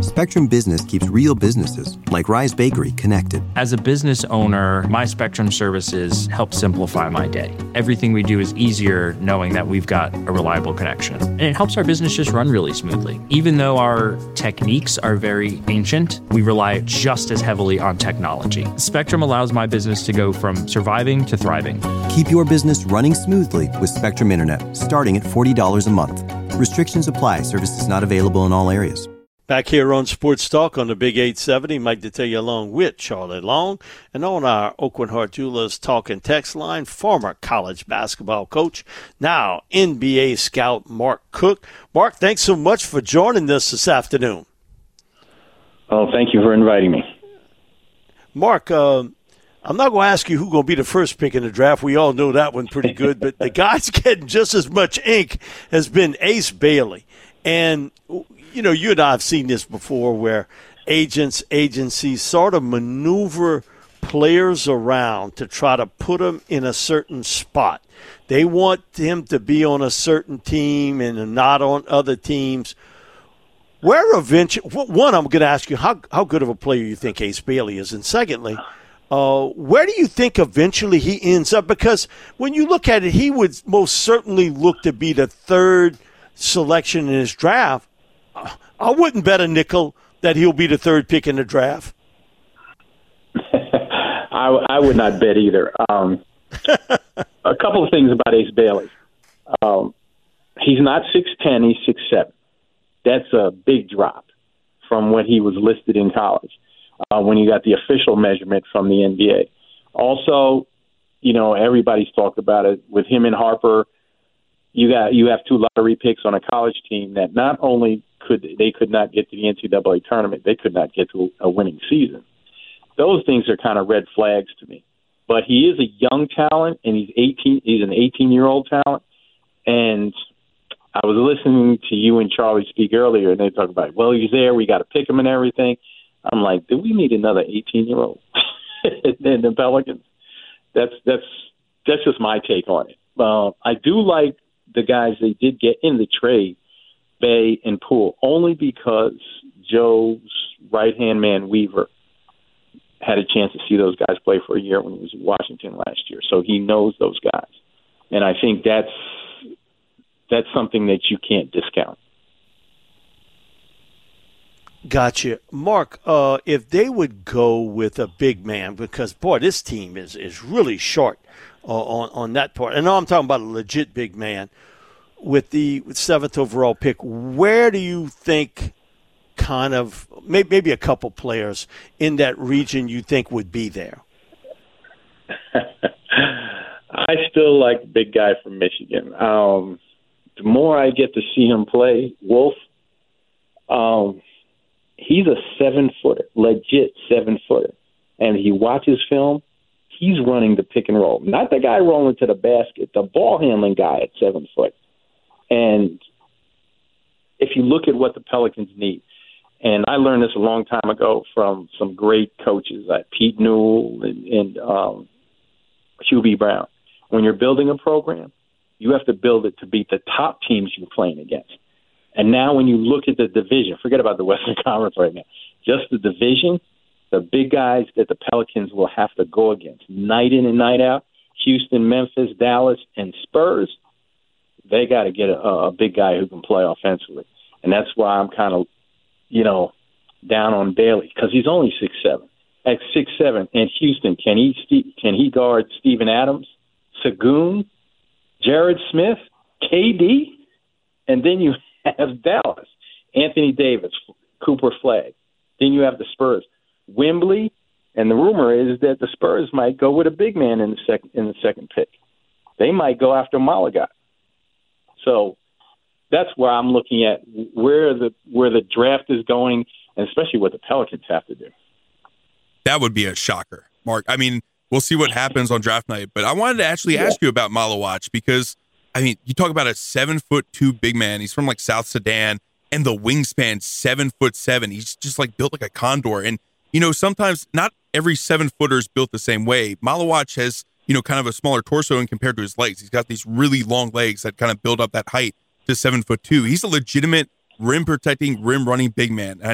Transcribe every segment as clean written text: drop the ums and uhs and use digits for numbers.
Spectrum Business keeps real businesses, like Rise Bakery, connected. As a business owner, my Spectrum services help simplify my day. Everything we do is easier knowing that we've got a reliable connection. And it helps our business just run really smoothly. Even though our techniques are very ancient, we rely just as heavily on technology. Spectrum allows my business to go from surviving to thriving. Keep your business running smoothly with Spectrum Internet, starting at $40 a month. Restrictions apply. Services not available in all areas. Back here on Sports Talk on the Big 870, Mike Detillier along with Charlie Long. And on our Aucoin Hart Jewelers talk and text line, former college basketball coach, now NBA scout Mark Cook. Mark, thanks so much for joining us this afternoon. Oh, thank you for inviting me. Mark, I'm not going to ask you who's going to be the first pick in the draft. We all know that one pretty good. But the guy's getting just as much ink has been Ace Bailey. And you know, you and I have seen this before where agencies sort of maneuver players around to try to put them in a certain spot. They want him to be on a certain team and not on other teams. Where eventually, one, I'm going to ask you how good of a player you think Ace Bailey is. And secondly, where do you think eventually he ends up? Because when you look at it, he would most certainly look to be the third selection in his draft. I wouldn't bet a nickel that he'll be the third pick in the draft. I would not bet either. A couple of things about Ace Bailey. He's not 6'10", he's 6'7". That's a big drop from when he was listed in college, when he got the official measurement from the NBA. Also, you know, everybody's talked about it. With him and Harper, you have two lottery picks on a college team that not only could not get to the NCAA tournament, they could not get to a winning season. Those things are kind of red flags to me. But he is a young talent, and he's 18. He's an 18-year-old talent. And I was listening to you and Charlie speak earlier, and they talked about, well, he's there, we got to pick him and everything. I'm like, do we need another 18-year-old in the Pelicans? That's just my take on it. I do like the guys they did get in the trade, Bay and Poole, only because Joe's right-hand man, Weaver, had a chance to see those guys play for a year when he was in Washington last year. So he knows those guys. And I think that's something that you can't discount. Gotcha. Mark, if they would go with a big man, because, boy, this team is really short on that part. And I'm talking about a legit big man. With the seventh overall pick, where do you think kind of maybe a couple players in that region you think would be there? I still like the big guy from Michigan. The more I get to see him play, Wolf, he's a 7-footer, legit 7-footer. And if you watch his film, he's running the pick and roll. Not the guy rolling to the basket, the ball handling guy at 7 foot. And if you look at what the Pelicans need, and I learned this a long time ago from some great coaches like Pete Newell and Hugh B. Brown, when you're building a program, you have to build it to beat the top teams you're playing against. And now when you look at the division, forget about the Western Conference right now, just the division, the big guys that the Pelicans will have to go against night in and night out, Houston, Memphis, Dallas, and Spurs, they got to get a big guy who can play offensively. And that's why I'm kind of, down on Bailey, because he's only 6'7". At 6'7", and Houston, can he guard Steven Adams, Sagoon, Jared Smith, KD? And then you have Dallas, Anthony Davis, Cooper Flagg. Then you have the Spurs, Wembley, and the rumor is that the Spurs might go with a big man in the second pick. They might go after Malaga. So that's where I'm looking at where the draft is going, and especially what the Pelicans have to do. That would be a shocker, Mark. I mean, we'll see what happens on draft night, but I wanted to actually ask you about Malawach because, I mean, you talk about a 7'2" big man. He's from like South Sudan, and the wingspan 7'7". He's just like built like a condor. And, sometimes not every 7-footer is built the same way. Malawach has, kind of a smaller torso and compared to his legs. He's got these really long legs that kind of build up that height to 7'2". He's a legitimate rim protecting, rim running big man. And I know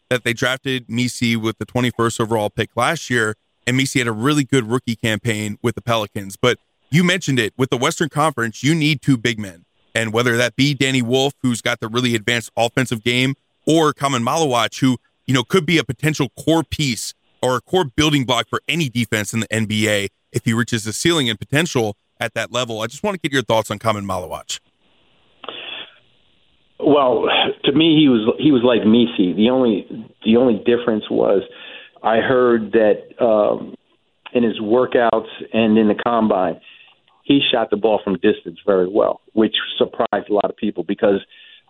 that they drafted Messi with the 21st overall pick last year, and Messi had a really good rookie campaign with the Pelicans. But you mentioned it, with the Western Conference, you need two big men. And whether that be Danny Wolf, who's got the really advanced offensive game, or Kamen Malawach, who, could be a potential core piece or a core building block for any defense in the NBA if he reaches the ceiling and potential at that level. I just want to get your thoughts on Kamen Malawach. Well, to me, he was like Messi. The only difference was I heard that in his workouts and in the combine, he shot the ball from distance very well, which surprised a lot of people because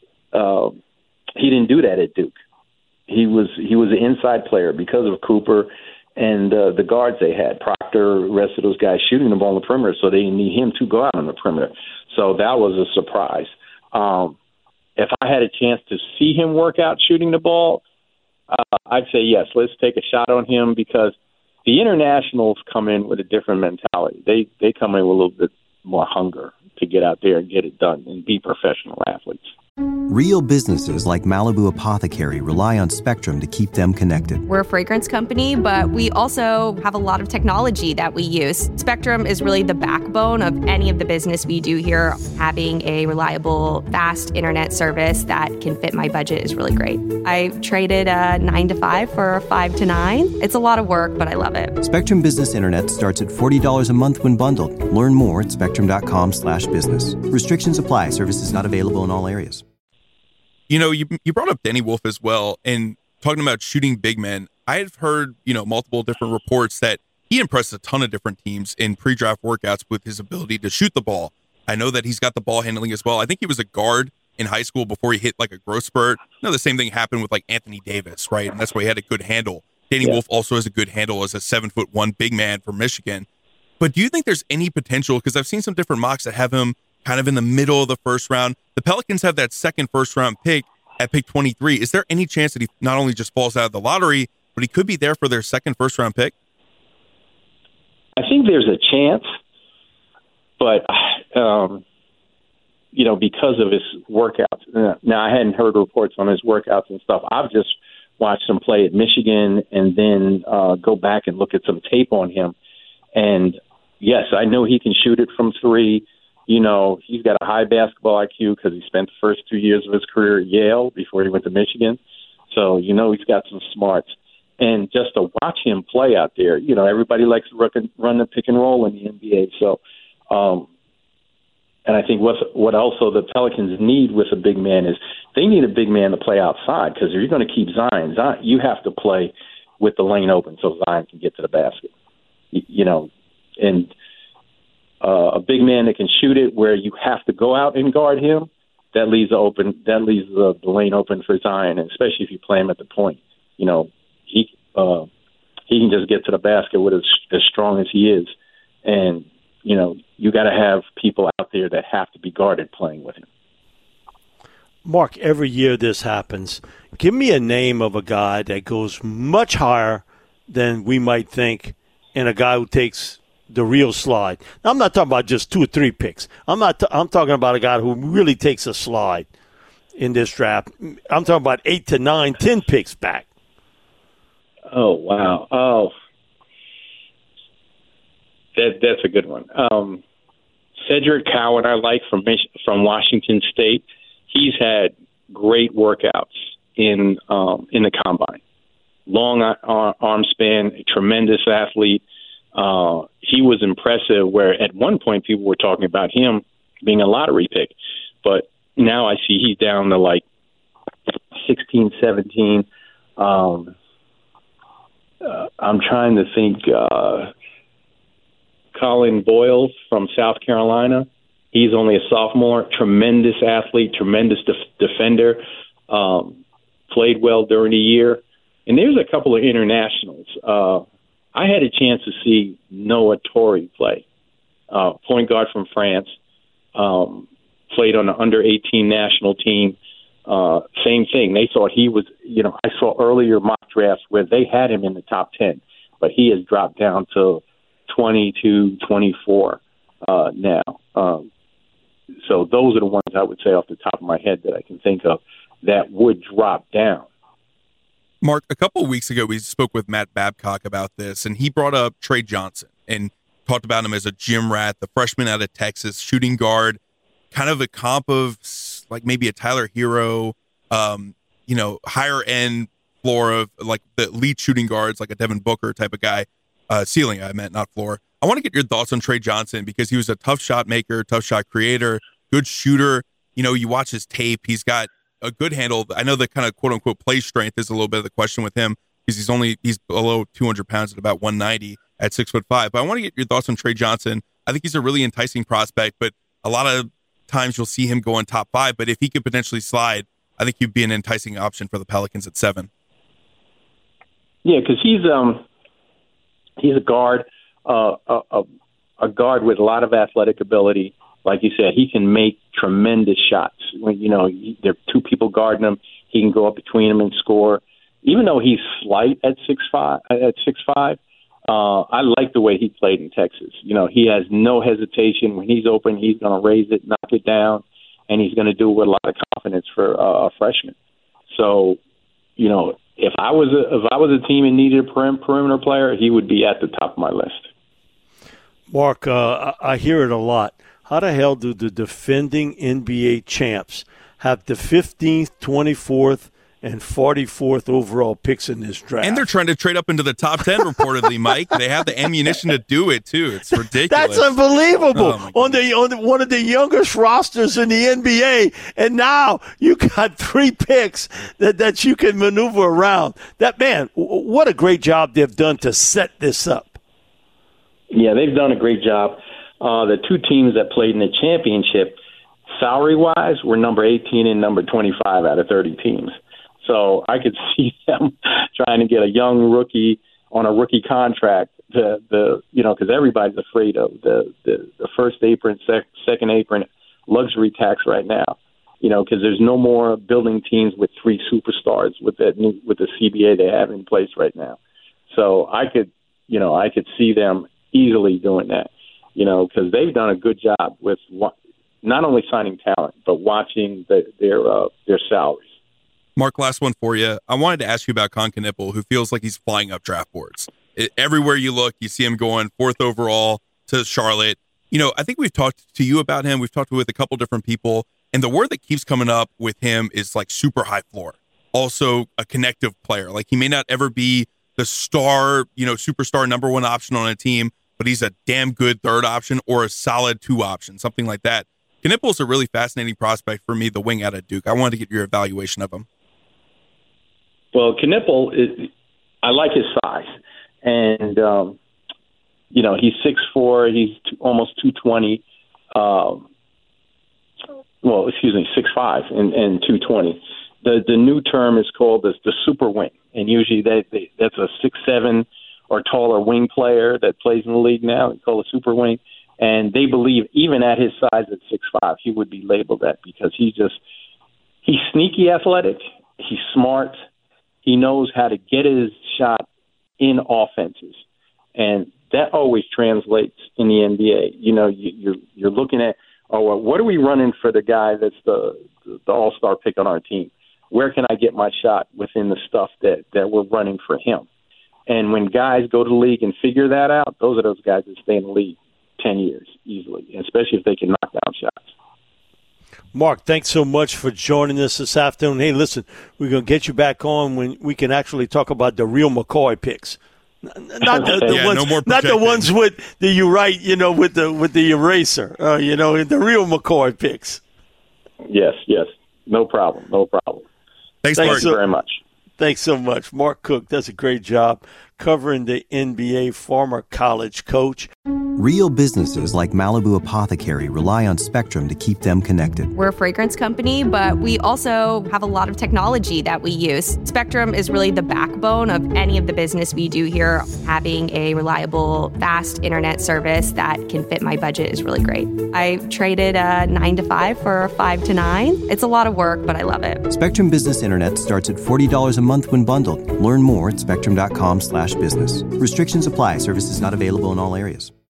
he didn't do that at Duke. He was an inside player because of Cooper and the guards they had, Proctor, the rest of those guys shooting the ball on the perimeter, so they need him to go out on the perimeter. So that was a surprise. If I had a chance to see him work out shooting the ball, I'd say yes, let's take a shot on him because the internationals come in with a different mentality. They come in with a little bit more hunger to get out there and get it done and be professional athletes. Real businesses like Malibu Apothecary rely on Spectrum to keep them connected. We're a fragrance company, but we also have a lot of technology that we use. Spectrum is really the backbone of any of the business we do here. Having a reliable, fast internet service that can fit my budget is really great. I traded a 9 to 5 for a 5 to 9. It's a lot of work, but I love it. Spectrum Business Internet starts at $40 a month when bundled. Learn more at spectrum.com/business. Restrictions apply. Services not available in all areas. You brought up Danny Wolf as well, and talking about shooting big men. I've heard, multiple different reports that he impressed a ton of different teams in pre-draft workouts with his ability to shoot the ball. I know that he's got the ball handling as well. I think he was a guard in high school before he hit like a growth spurt. The same thing happened with like Anthony Davis, right? And that's why he had a good handle. Danny Wolf also has a good handle as a 7'1" big man from Michigan. But do you think there's any potential? Because I've seen some different mocks that have him kind of in the middle of the first round. The Pelicans have that second first-round pick at pick 23. Is there any chance that he not only just falls out of the lottery, but he could be there for their second first-round pick? I think there's a chance, but, because of his workouts. Now, I hadn't heard reports on his workouts and stuff. I've just watched him play at Michigan and then go back and look at some tape on him. And, yes, I know he can shoot it from three. He's got a high basketball IQ because he spent the first 2 years of his career at Yale before he went to Michigan. So, he's got some smarts. And just to watch him play out there, everybody likes to run the pick and roll in the NBA. So, and I think what also the Pelicans need with a big man is they need a big man to play outside because if you're going to keep Zion, you have to play with the lane open so Zion can get to the basket. And a big man that can shoot it where you have to go out and guard him, that leaves the lane open for Zion, and especially if you play him at the point. He can just get to the basket with as strong as he is. And, you got to have people out there that have to be guarded playing with him. Mark, every year this happens. Give me a name of a guy that goes much higher than we might think and a guy who takes the real slide. Now, I'm not talking about just 2 or 3 picks. I'm talking about a guy who really takes a slide in this draft. I'm talking about 8 to 9, 10 picks back. Oh, wow. Oh, that's a good one. Cedric Cowan, I like from Washington State. He's had great workouts in the combine. Long arm span, a tremendous athlete. He was impressive where at one point people were talking about him being a lottery pick. But now I see he's down to like 16, 17. I'm trying to think. Colin Boyle from South Carolina. He's only a sophomore. Tremendous athlete, tremendous defender. Played well during the year. And there's a couple of internationals. I had a chance to see Noah Torrey play, point guard from France, played on the under-18 national team. Same thing. They thought he was, I saw earlier mock drafts where they had him in the top 10, but he has dropped down to 22, 24 now. So those are the ones I would say off the top of my head that I can think of that would drop down. Mark, a couple of weeks ago, we spoke with Matt Babcock about this, and he brought up Trey Johnson and talked about him as a gym rat, the freshman out of Texas, shooting guard, kind of a comp of like maybe a Tyler Hero, higher end floor of like the elite shooting guards, like a Devin Booker type of guy. Ceiling, I meant, not floor. I want to get your thoughts on Trey Johnson because he was a tough shot maker, tough shot creator, good shooter. You watch his tape, he's got a good handle. I know the kind of quote unquote play strength is a little bit of the question with him because he's below 200 pounds at about 190 at 6'5". But I want to get your thoughts on Trey Johnson. I think he's a really enticing prospect, but a lot of times you'll see him go in top 5. But if he could potentially slide, I think he'd be an enticing option for the Pelicans at 7. Yeah, because he's a guard, a guard with a lot of athletic ability. Like you said, he can make tremendous shots. When there are two people guarding him, he can go up between them and score. Even though he's slight at 6'5", I like the way he played in Texas. He has no hesitation. When he's open, he's going to raise it, knock it down, and he's going to do it with a lot of confidence for a freshman. So, if I was a team and needed a perimeter player, he would be at the top of my list. Mark, I hear it a lot. How the hell do the defending NBA champs have the 15th, 24th, and 44th overall picks in this draft? And they're trying to trade up into the top 10, reportedly, Mike. They have the ammunition to do it, too. It's ridiculous. That's unbelievable. On one of the youngest rosters in the NBA, and now you got 3 picks that you can maneuver around. What a great job they've done to set this up. Yeah, they've done a great job. The 2 teams that played in the championship, salary-wise, were number 18 and number 25 out of 30 teams. So I could see them trying to get a young rookie on a rookie contract, because everybody's afraid of the first apron, second apron luxury tax right now. Because there's no more building teams with 3 superstars with the CBA they have in place right now. So I could see them easily doing that. Because they've done a good job with not only signing talent but watching their salaries. Mark, last one for you. I wanted to ask you about Kon Knueppel, who feels like he's flying up draft boards. Everywhere you look, you see him going 4th overall to Charlotte. I think we've talked to you about him. We've talked with a couple different people, and the word that keeps coming up with him is like super high floor. Also a connective player. Like he may not ever be the star, superstar number 1 option on a team, but he's a damn good 3rd option or a solid 2 option, something like that. Knueppel's a really fascinating prospect for me, the wing out of Duke. I wanted to get your evaluation of him. Well, Knueppel, I like his size. And, he's 6'4", he's almost 220. 6'5" and 220. The new term is called the super wing. And usually that's a 6'7" or taller wing player that plays in the league now. They call it a super wing. And they believe even at his size at 6'5", he would be labeled that because he's sneaky athletic. He's smart. He knows how to get his shot in offenses. And that always translates in the NBA. You're looking at, what are we running for the guy that's the all-star pick on our team? Where can I get my shot within the stuff that we're running for him? And when guys go to the league and figure that out, those are those guys that stay in the league 10 years easily, especially if they can knock down shots. Mark, thanks so much for joining us this afternoon. Hey, listen, we're going to get you back on when we can actually talk about the real McCoy picks. Not the ones with the you write, with the eraser, the real McCoy picks. Yes. No problem. Thanks Mark. Very much. Thanks so much. Mark Cook does a great job covering the NBA, former college coach. Real businesses like Malibu Apothecary rely on Spectrum to keep them connected. We're a fragrance company, but we also have a lot of technology that we use. Spectrum is really the backbone of any of the business we do here. Having a reliable, fast internet service that can fit my budget is really great. I traded a 9 to 5 for a 5 to 9. It's a lot of work, but I love it. Spectrum Business Internet starts at $40 a month when bundled. Learn more at spectrum.com/business. Restrictions apply. Services not available in all areas.